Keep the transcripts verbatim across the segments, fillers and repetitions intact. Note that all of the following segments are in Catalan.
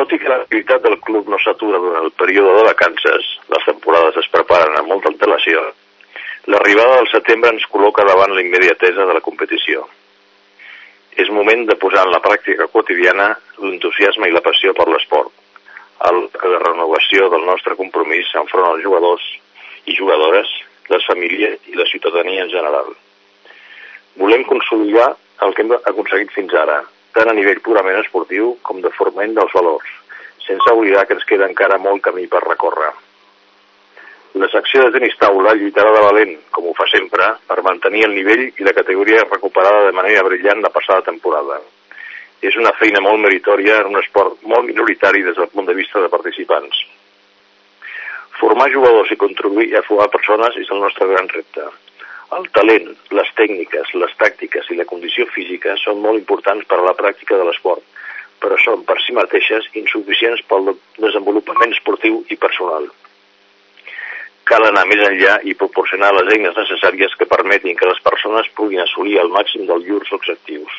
Tot i que l'activitat del club no s'atura durant el període de vacances, les temporades es preparen amb molta antelació, l'arribada del setembre ens col·loca davant la immediatesa de la competició. És moment de posar en la pràctica quotidiana l'entusiasme i la passió per l'esport, la renovació del nostre compromís enfront als jugadors i jugadores, les famílies i la ciutadania en general. Volem consolidar el que hem aconseguit fins ara, tant a nivell purament esportiu com de foment dels valors, sense oblidar que ens queda encara molt camí per recórrer. La secció de tenis taula lluitarà de valent, com ho fa sempre, per mantenir el nivell i la categoria recuperada de manera brillant la passada temporada. És una feina molt meritòria en un esport molt minoritari des del punt de vista de participants. Formar jugadors i contribuir a formar persones és el nostre gran repte. El talent, les tècniques, les tàctiques i la condició física són molt importants per a la pràctica de l'esport, però són per si mateixes insuficients pel desenvolupament esportiu i personal. Cal anar més enllà i proporcionar les eines necessàries que permetin que les persones puguin assolir el màxim dels llurs objectius.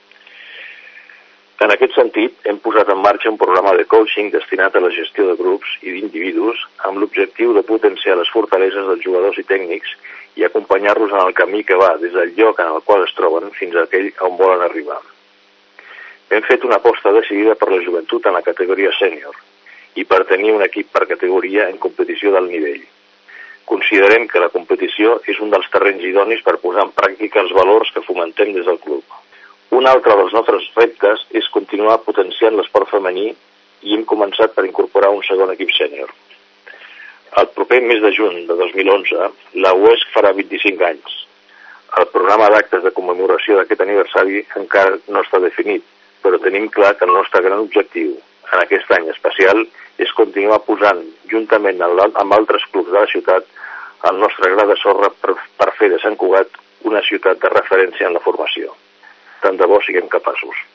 En aquest sentit, hem posat en marxa un programa de coaching destinat a la gestió de grups i d'individus amb l'objectiu de potenciar les fortaleses dels jugadors i tècnics i acompanyar-los en el camí que va des del lloc en el qual es troben fins a aquell on volen arribar. Hem fet una aposta decidida per la joventut en la categoria sènior i per tenir un equip per categoria en competició d'alt nivell. Considerem que la competició és un dels terrenys idonis per posar en pràctica els valors que fomentem des del club. Un altre dels nostres reptes és continuar potenciant l'esport femení i hem començat per incorporar un segon equip sènior. El proper mes de juny de dos mil onze, la U E S C farà vint-i-cinc anys. El programa d'actes de commemoració d'aquest aniversari encara no està definit, però tenim clar que el nostre gran objectiu en aquest any especial és continuar posant, juntament amb altres clubs de la ciutat, el nostre gra de sorra per, per fer de Sant Cugat una ciutat de referència en la formació. Tant de bo siguem capaços.